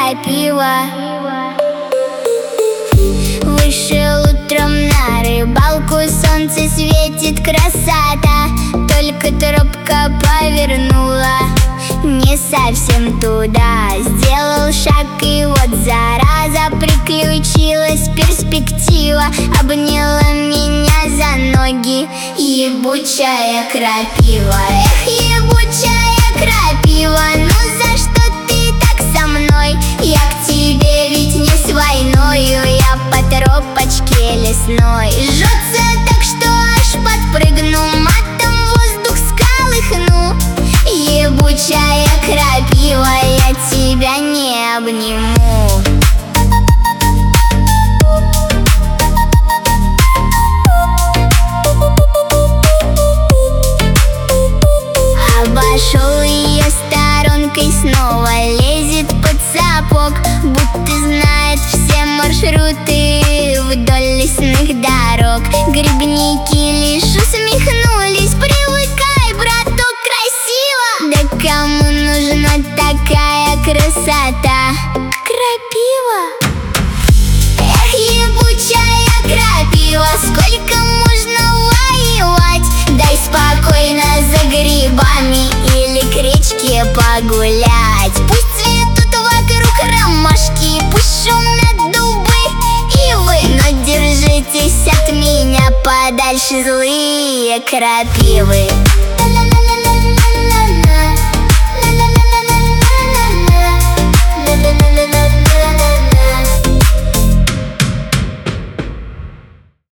крапива. Вышел утром на рыбалку, солнце светит, красота. Только тропка повернула не совсем туда. Сделал шаг, и вот зараза, приключилась перспектива. Обняла меня за ноги ебучая крапива. Эх, ебучая крапива, ну за что ты так со мной? Я к тебе ведь не с войною, я по тропочке лесной. Жжется так, что аж подпрыгну, матом воздух сколыхну. Ебучая крапива, я тебя не обниму. Обошел ее сторонкой, снова лезет под сапог, будто знает все маршруты вдоль лесных дорог. Грибники лишь усмехнулись: привыкай, браток, красиво. Да кому нужна такая красота? Крапива. Эх, ебучая крапива, сколько можно воевать? Дай спокойно за грибами или к речке погулять. Пусть цветут вокруг ромашки, пусть шумят дубы и ивы, но держитесь от меня подальше, злые крапивы.